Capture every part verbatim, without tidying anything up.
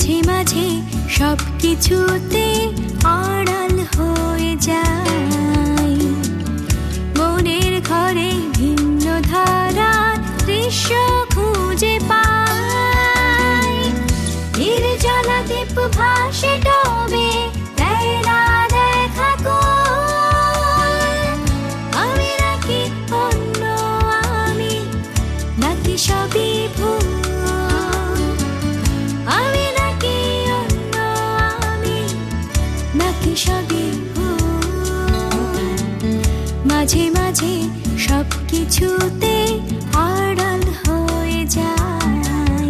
মাঝে মাঝে সব কিছুতে আড়াল হয়ে যায়, মনের ঘরে ভিন্ন ধারার দৃশ্য খুঁজে পাই। নির্জলা দ্বীপ ভাসে ডোবে দেয় না দেখা কোল, আমি নাকি অন্য আমি, নাকি সবই ভুল, আমি নাকি অন্য আমি, নাকি সবই ভুল। মাঝে মাঝে সব কিছুতে আড়াল হয়ে যায়।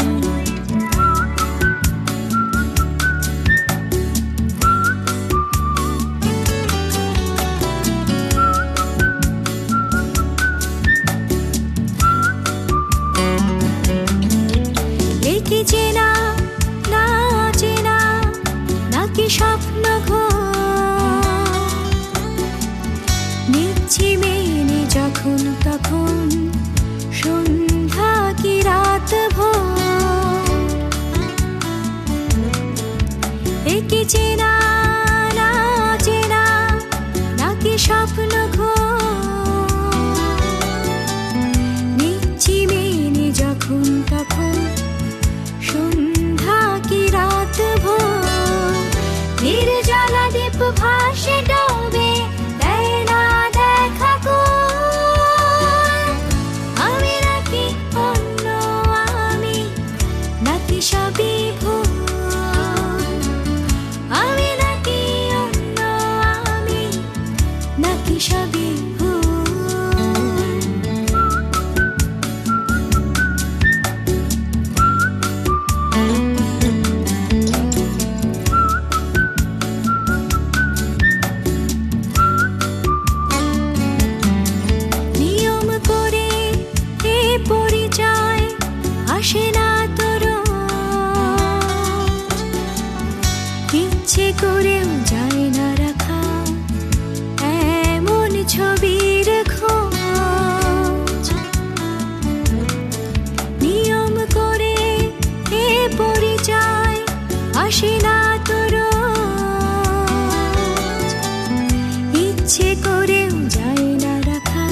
একি চেনা না চেনা, নাকি স্বপ্ন ঘোর, নিচ্ছি মেনে যখন তখন সন্ধ্যা কি রাত ভোর। একি চেনা না চেনা, নাকি স্বপ্ন ঘোর, নিচ্ছি মেনে যখন তখন সন্ধ্যা কি রাত ভোর। নির্জলা দ্বীপ ভাসে ডোবে দেয় না দেখা কোল, আমি নাকি অন্য আমি, নাকি সবই ভুল, আমি নাকি অন্য আমি, নাকি সবই ভুল। নিয়ম করে এ পরিচয় আসে না তোর, ইচ্ছে করেও যায় না রাখা এমন ছবির খোঁজ। নিয়ম করে এ পরিচয় আসে না তোর, ইচ্ছে করেও যায় না রাখা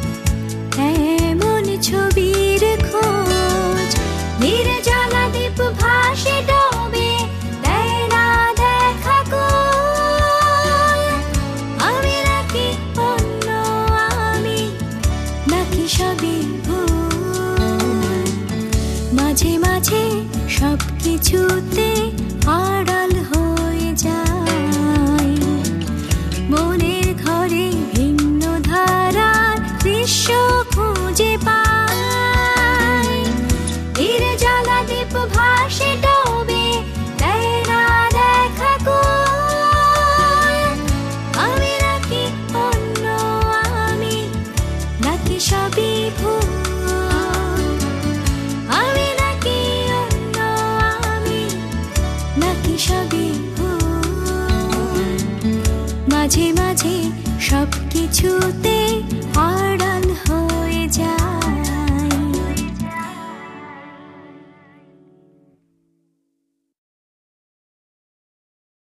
এমন ছবির খোঁজ। নির্জলা দ্বীপ ভাসে ডোবে দেয় না দেখা কোল, আমি নাকি অন্য আমি, নাকি সবই ভুল। মাঝে মাঝে সব কিছুতে আড়াল হয়ে যায়, মনের ঘরে ভিন্ন ধারার দৃশ্য খুঁজে পাই। নির্জলা দ্বীপ ভাসে ডোবে দেয় না দেখা কোল, আমি নাকি অন্য আমি, নাকি সবই ভুল, আমি নাকি অন্য আমি, নাকি সবই ভুল। মাঝে মাঝে সব কিছুতে